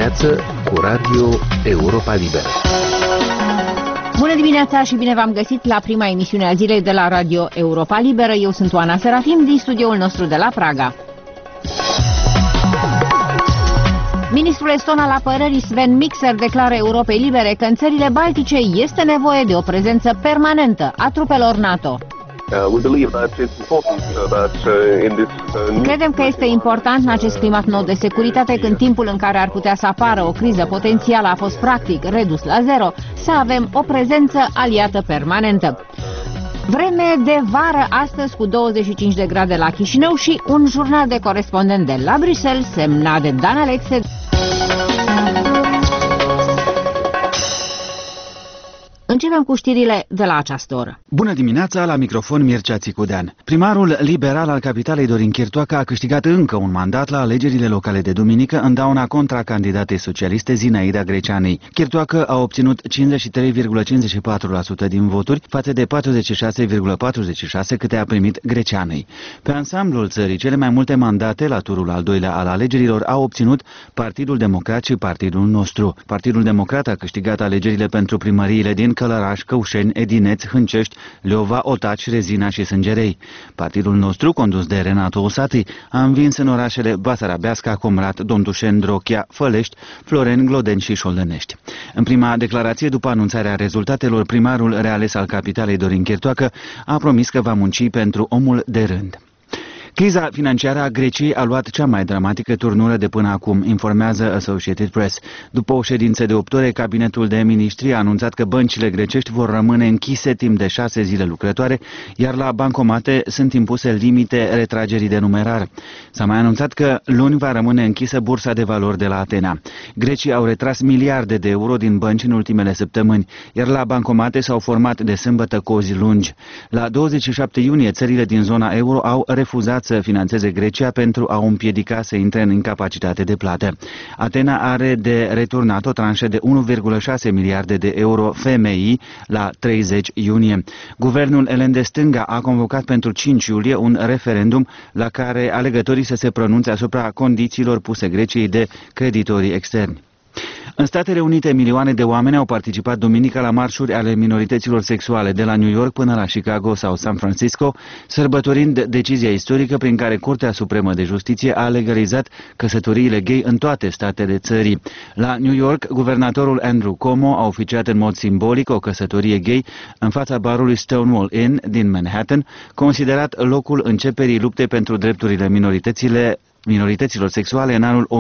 dimineață cu Radio Europa Liberă. Bună dimineața și bine v-am găsit la prima emisiune a zilei de la Radio Europa Liberă. Eu sunt Oana Serafim din studioul nostru de la Praga. Ministrul eston al apărării Sven Mikser declară Europei Libere că în țările baltice este nevoie de o prezență permanentă a trupelor NATO. Credem că este important în acest climat nou de securitate, când timpul în care ar putea să apară o criză potențială a fost practic redus la zero, să avem o prezență aliată permanentă. Vreme de vară astăzi cu 25 de grade la Chișinău și un jurnal de corespondent de la Bruxelles semnat de Dan Alexe. Începem cu știrile de la această oră. Bună dimineața, la microfon Mircea Țicudean. Primarul liberal al capitalei Dorin Chirtoacă a câștigat încă un mandat la alegerile locale de duminică în dauna contra candidatei socialiste Zinaida Greceanei. Chirtoacă a obținut 53,54% din voturi față de 46,46% câte a primit Greceanei. Pe ansamblul țării, cele mai multe mandate la turul al doilea al alegerilor au obținut Partidul Democrat și Partidul Nostru. Partidul Democrat a câștigat alegerile pentru primăriile din Călăraș, Căușeni, Edineț, Hâncești, Leova, Otaci, Rezina și Sângerei. Partidul Nostru, condus de Renato Osati, a învins în orașele Basarabeasca, Comrat, Dondușeni, Drochia, Fălești, Floreni, Glodeni și Șoldănești. În prima declarație după anunțarea rezultatelor, primarul reales al capitalei Dorin Chirtoacă a promis că va munci pentru omul de rând. Criza financiară a Greciei a luat cea mai dramatică turnură de până acum, informează Associated Press. După o ședință de 8 ore, cabinetul de miniștri a anunțat că băncile grecești vor rămâne închise timp de 6 zile lucrătoare, iar la bancomate sunt impuse limite retragerii de numerar. S-a mai anunțat că luni va rămâne închisă bursa de valori de la Atena. Grecii au retras miliarde de euro din bănci în ultimele săptămâni, iar la bancomate s-au format de sâmbătă cozi lungi. La 27 iunie, țările din zona euro au refuzat să finanțeze Grecia pentru a o împiedica să intre în incapacitate de plată. Atena are de returnat o tranșă de 1,6 miliarde de euro FMI la 30 iunie. Guvernul elen de stânga a convocat pentru 5 iulie un referendum la care alegătorii să se pronunțe asupra condițiilor puse Greciei de creditorii externi. În Statele Unite, milioane de oameni au participat duminică la marșuri ale minorităților sexuale de la New York până la Chicago sau San Francisco, sărbătorind decizia istorică prin care Curtea Supremă de Justiție a legalizat căsătoriile gay în toate statele țării. La New York, guvernatorul Andrew Cuomo a oficiat în mod simbolic o căsătorie gay în fața barului Stonewall Inn din Manhattan, considerat locul începerii luptei pentru drepturile minorităților sexuale în anul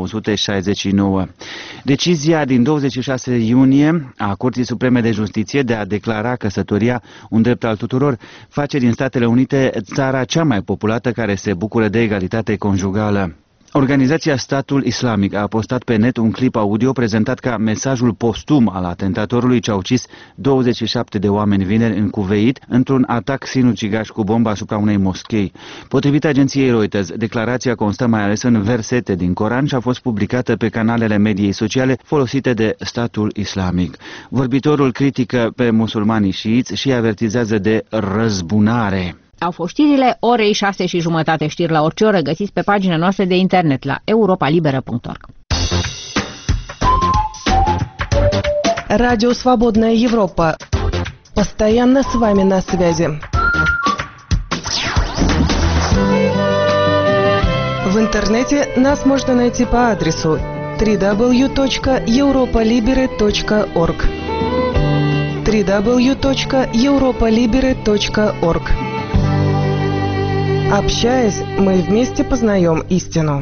1969. Decizia din 26 iunie a Curții Supreme de Justiție de a declara căsătoria un drept al tuturor face din Statele Unite țara cea mai populată care se bucură de egalitate conjugală. Organizația Statul Islamic a postat pe net un clip audio prezentat ca mesajul postum al atentatorului ce a ucis 27 de oameni vineri în Cuveit într-un atac sinucigaș cu bombă asupra unei moschei. Potrivit agenției Reuters, declarația constă mai ales în versete din Coran și a fost publicată pe canalele mediei sociale folosite de Statul Islamic. Vorbitorul critică pe musulmanii șiiți și avertizează de răzbunare. Au fost știrile orei 6:30, știri la orice oră, găsiți pe pagina noastră de internet la europalibera.org. Радио «Свободная Европа». Постоянно с вами на связи. В интернете нас можно найти по адресу www.europalibera.org www.europalibera.org. Общаясь, мы вместе познаем истину.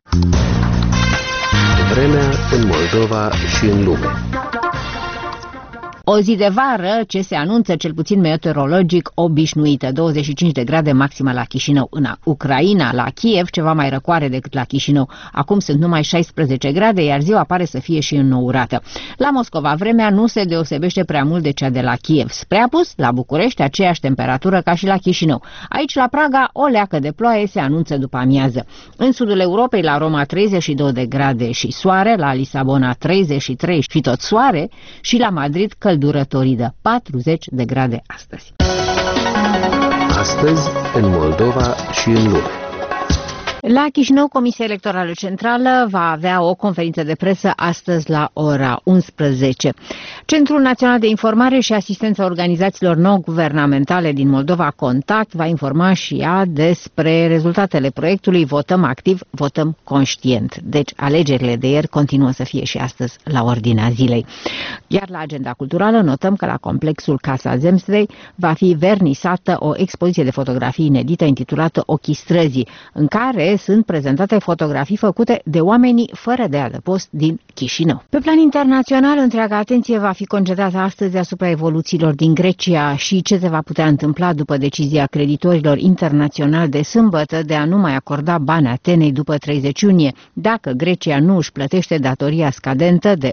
Vremea în Moldova și în lume. O zi de vară ce se anunță cel puțin meteorologic obișnuită, 25 de grade maximă la Chișinău. În Ucraina, la Kiev, ceva mai răcoare decât la Chișinău. Acum sunt numai 16 grade, iar ziua pare să fie și înnourată. La Moscova, vremea nu se deosebește prea mult de cea de la Kiev. Spre apus, la București, aceeași temperatură ca și la Chișinău. Aici, la Praga, o leacă de ploaie se anunță după amiază. În sudul Europei, la Roma, 32 de grade și soare, la Lisabona 33 și tot soare și la Madrid căldură toridă, 40 de grade astăzi. Astăzi, în Moldova și în lume. La Chișinău, Comisia Electorală Centrală va avea o conferință de presă astăzi la ora 11. Centrul Național de Informare și Asistență Organizațiilor Non-Guvernamentale din Moldova, Contact, va informa și ea despre rezultatele proiectului Votăm Activ, Votăm Conștient. Deci, alegerile de ieri continuă să fie și astăzi la ordinea zilei. Iar la agenda culturală notăm că la complexul Casa Zemstvei va fi vernisată o expoziție de fotografii inedită intitulată Ochii străzii, în care sunt prezentate fotografii făcute de oamenii fără de adăpost din Chișinău. Pe plan internațional, întreaga atenție va fi concentrată astăzi asupra evoluțiilor din Grecia și ce se va putea întâmpla după decizia creditorilor internaționali de sâmbătă de a nu mai acorda bani Atenei după 30 iunie, dacă Grecia nu își plătește datoria scadentă de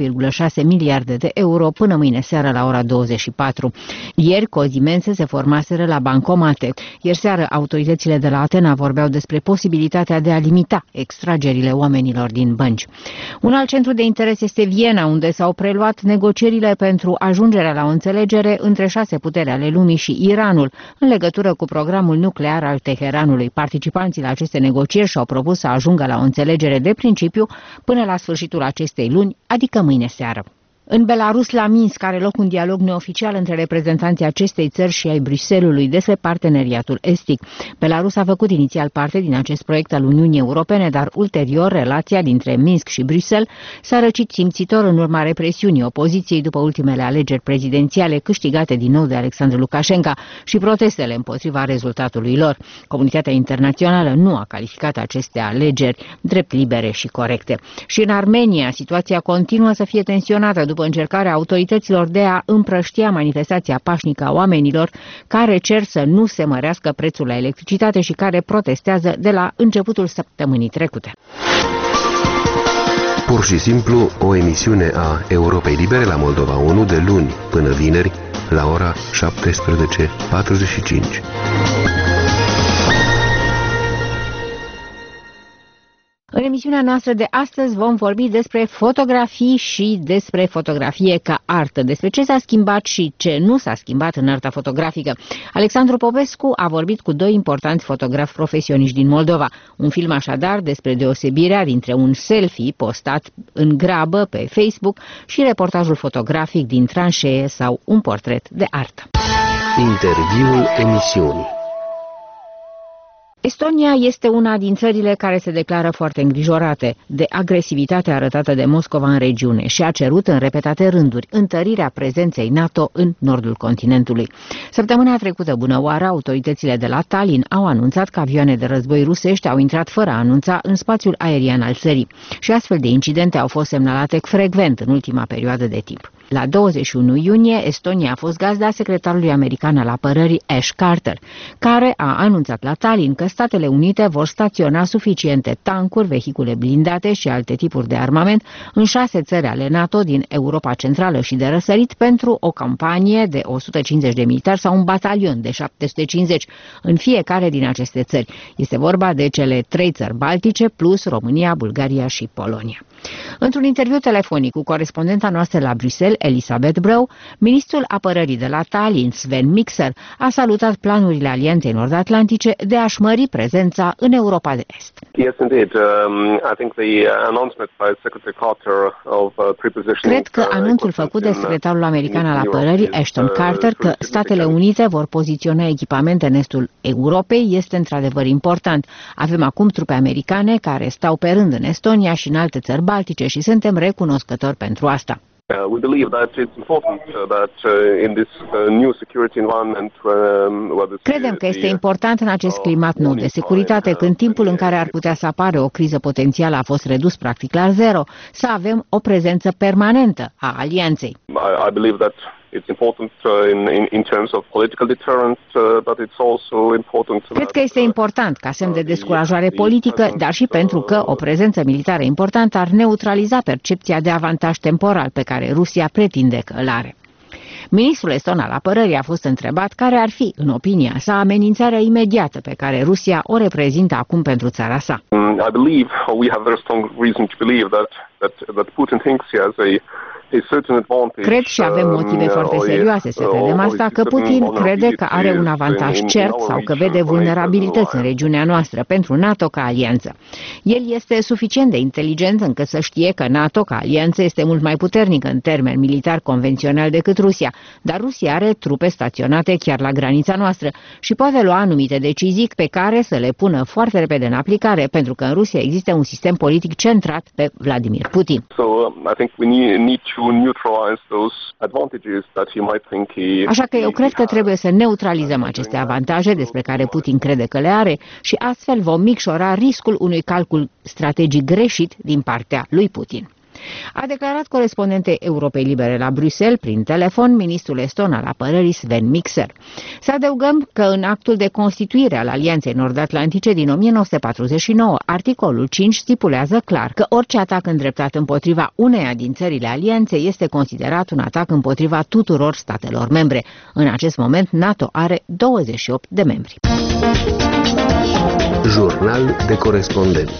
1,6 miliarde de euro până mâine seară la ora 24. Ieri, cozi imense se formaseră la bancomate. Ieri seară, autoritățile de la Atena vorbeau despre posibilitatea de a limita extragerile oamenilor din bănci. Un alt centru de interes este Viena, unde s-au preluat negocierile pentru ajungerea la o înțelegere între 6 puteri ale lumii și Iranul, în legătură cu programul nuclear al Teheranului. Participanții la aceste negocieri și-au propus să ajungă la o înțelegere de principiu până la sfârșitul acestei luni, adică mâine seară. În Belarus, la Minsk, are loc un dialog neoficial între reprezentanții acestei țări și ai Bruxellesului despre parteneriatul estic. Belarus a făcut inițial parte din acest proiect al Uniunii Europene, dar ulterior relația dintre Minsk și Bruxelles s-a răcit simțitor în urma represiunii opoziției după ultimele alegeri prezidențiale câștigate din nou de Alexandru Lukashenko și protestele împotriva rezultatului lor. Comunitatea internațională nu a calificat aceste alegeri drept libere și corecte. Și în Armenia, situația continuă să fie tensionată după încercarea autorităților de a împrăștia manifestația pașnică a oamenilor care cer să nu se mărească prețul la electricitate și care protestează de la începutul săptămânii trecute. Pur și simplu, o emisiune a Europei Libere la Moldova 1 de luni până vineri la ora 17:45. În emisiunea noastră de astăzi vom vorbi despre fotografii și despre fotografie ca artă, despre ce s-a schimbat și ce nu s-a schimbat în arta fotografică. Alexandru Popescu a vorbit cu 2 importanți fotografi profesioniști din Moldova. Un film așadar despre deosebirea dintre un selfie postat în grabă pe Facebook și reportajul fotografic din tranșee sau un portret de artă. Interviul emisiunii. Estonia este una din țările care se declară foarte îngrijorate de agresivitatea arătată de Moscova în regiune și a cerut în repetate rânduri întărirea prezenței NATO în nordul continentului. Săptămâna trecută, bunăoară, autoritățile de la Tallinn au anunțat că avioane de război rusești au intrat fără a anunța în spațiul aerian al țării și astfel de incidente au fost semnalate frecvent în ultima perioadă de timp. La 21 iunie, Estonia a fost gazda secretarului american al apărării Ash Carter, care a anunțat la Tallinn că Statele Unite vor staționa suficiente tancuri, vehicule blindate și alte tipuri de armament în 6 țări ale NATO din Europa Centrală și de răsărit pentru o campanie de 150 de militari sau un batalion de 750 în fiecare din aceste țări. Este vorba de cele 3 țări baltice plus România, Bulgaria și Polonia. Într-un interviu telefonic cu corespondenta noastră la Bruxelles, Elisabeth Brău, ministrul apărării de la Tallinn, Sven Mikser, a salutat planurile Alianței Nord-Atlantice de a-și mări prezența în Europa de Est. Cred că anunțul făcut de secretarul american al apărării, Ashton Carter, că Statele Unite vor poziționa echipamente în estul Europei este într-adevăr important. Avem acum trupe americane care stau pe rând în Estonia și în alte țări baltice și suntem recunoscători pentru asta. Credem că este important în acest climat nou de securitate, când timpul în care ar putea să apare o criză potențială a fost redus practic la zero, să avem o prezență permanentă a alianței. Cred că este important ca semn de descurajare politică, dar și pentru că o prezență militară importantă ar neutraliza percepția de avantaj temporal pe care Rusia pretinde că îl are. Ministrul eston al apărării a fost întrebat care ar fi, în opinia sa, amenințarea imediată pe care Rusia o reprezintă acum pentru țara sa. that Putin thinks he has a certain advantage. Cred și avem motive foarte serioase să credem asta, că Putin crede că are un avantaj cert sau că vede vulnerabilități în regiunea noastră pentru NATO ca alianță. El este suficient de inteligent încât să știe că NATO ca alianță este mult mai puternică în termen militar convențional decât Rusia, dar Rusia are trupe staționate chiar la granița noastră și poate lua anumite decizii pe care să le pună foarte repede în aplicare, pentru că în Rusia există un sistem politic centrat pe Vladimir Putin. Așa că eu cred că trebuie să neutralizăm aceste avantaje despre care Putin crede că le are și astfel vom micșora riscul unui calcul strategic greșit din partea lui Putin. A declarat corespondentei Europei Libere la Bruxelles prin telefon ministrul eston al apărării Sven Mikser. Să adăugăm că în actul de constituire al Alianței Nord-Atlantice din 1949, articolul 5 stipulează clar că orice atac îndreptat împotriva uneia din țările alianței este considerat un atac împotriva tuturor statelor membre. În acest moment, NATO are 28 de membri. Jurnal de corespondent.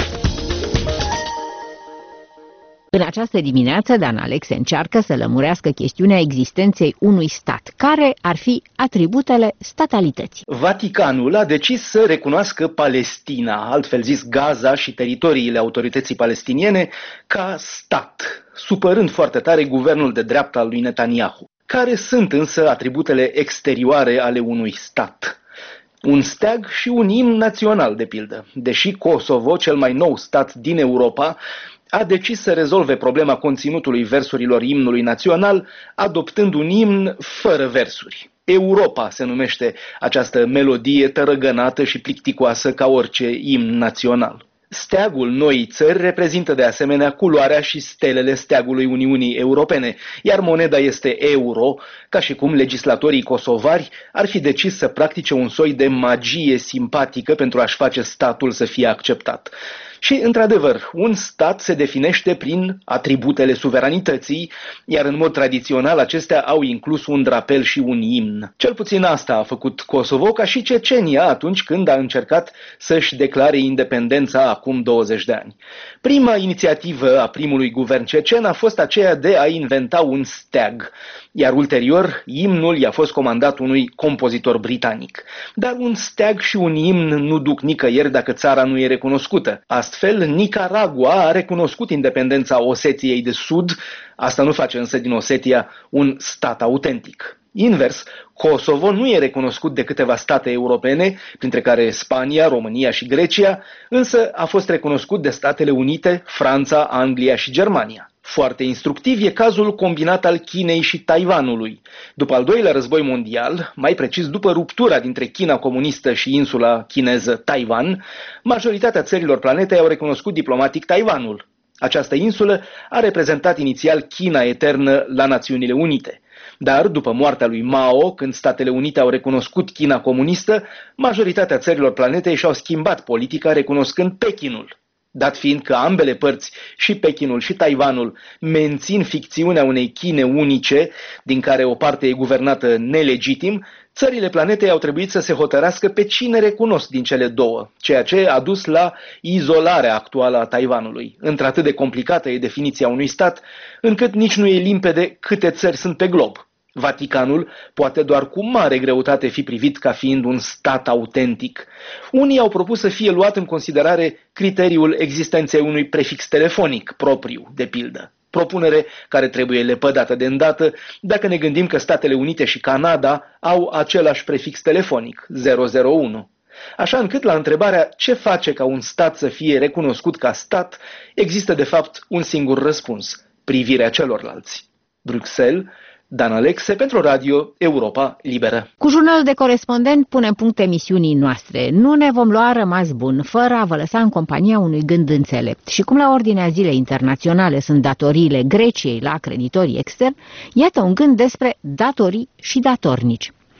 În această dimineață, Dan Alexe încearcă să lămurească chestiunea existenței unui stat. Care ar fi atributele statalității? Vaticanul a decis să recunoască Palestina, altfel zis Gaza și teritoriile autorității palestiniene, ca stat, supărând foarte tare guvernul de dreapta al lui Netanyahu. Care sunt însă atributele exterioare ale unui stat? Un steag și un imn național, de pildă. Deși Kosovo, cel mai nou stat din Europa, a decis să rezolve problema conținutului versurilor imnului național, adoptând un imn fără versuri. Europa se numește această melodie tărăgănată și plicticoasă ca orice imn național. Steagul noii țări reprezintă de asemenea culoarea și stelele steagului Uniunii Europene, iar moneda este euro, ca și cum legislatorii kosovari ar fi decis să practice un soi de magie simpatică pentru a-și face statul să fie acceptat. Și, într-adevăr, un stat se definește prin atributele suveranității, iar în mod tradițional acestea au inclus un drapel și un imn. Cel puțin asta a făcut Kosovo, ca și Cecenia atunci când a încercat să-și declare independența acum 20 de ani. Prima inițiativă a primului guvern cecen a fost aceea de a inventa un steag, iar ulterior imnul i-a fost comandat unui compozitor britanic. Dar un steag și un imn nu duc nicăieri dacă țara nu e recunoscută. Astfel, Nicaragua a recunoscut independența Osetiei de Sud, asta nu face însă din Osetia un stat autentic. Invers, Kosovo nu e recunoscut de câteva state europene, printre care Spania, România și Grecia, însă a fost recunoscut de Statele Unite, Franța, Anglia și Germania. Foarte instructiv e cazul combinat al Chinei și Taiwanului. După al doilea război mondial, mai precis după ruptura dintre China comunistă și insula chineză Taiwan, majoritatea țărilor planetei au recunoscut diplomatic Taiwanul. Această insulă a reprezentat inițial China eternă la Națiunile Unite. Dar, după moartea lui Mao, când Statele Unite au recunoscut China comunistă, majoritatea țărilor planetei și-au schimbat politica recunoscând Pechinul. Dat fiind că ambele părți, și Pechinul și Taiwanul, mențin ficțiunea unei Chine unice, din care o parte e guvernată nelegitim, țările planetei au trebuit să se hotărască pe cine recunosc din cele două, ceea ce a dus la izolarea actuală a Taiwanului. Într-atât de complicată e definiția unui stat, încât nici nu e limpede câte țări sunt pe glob. Vaticanul poate doar cu mare greutate fi privit ca fiind un stat autentic. Unii au propus să fie luat în considerare criteriul existenței unui prefix telefonic propriu, de pildă. Propunere care trebuie lepădată de îndată dacă ne gândim că Statele Unite și Canada au același prefix telefonic, 001. Așa încât la întrebarea ce face ca un stat să fie recunoscut ca stat, există de fapt un singur răspuns: privirea celorlalți. Bruxelles, Dan Alexe pentru Radio Europa Liberă. Cu jurnalul de corespondent punem punct emisiunii noastre. Nu ne vom lua rămas bun fără a vă lăsa în compania unui gând înțelept. Și cum la ordinea zilei internaționale sunt datoriile Greciei la creditorii externi, iată un gând despre datorii și datornici.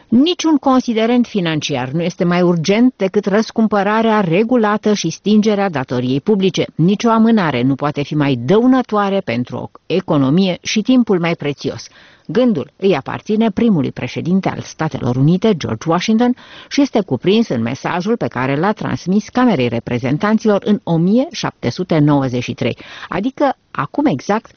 Niciun considerent financiar nu este mai urgent decât răscumpărarea regulată și stingerea datoriei publice. Nicio amânare nu poate fi mai dăunătoare pentru o economie și timpul mai prețios. Gândul îi aparține primului președinte al Statelor Unite, George Washington, și este cuprins în mesajul pe care l-a transmis Camerei Reprezentanților în 1793, adică acum exact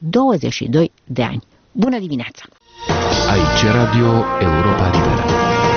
222 de ani. Bună dimineața! Aici Radio Europa Liberă.